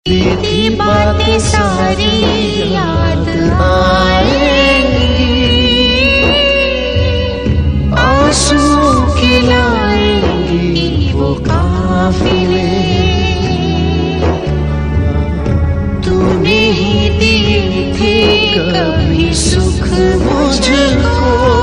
बीती बातें सारी याद आएंगी, आंसुओं के लाएंगी वो काफिले। तूने ही दी थी कभी सुख मुझको,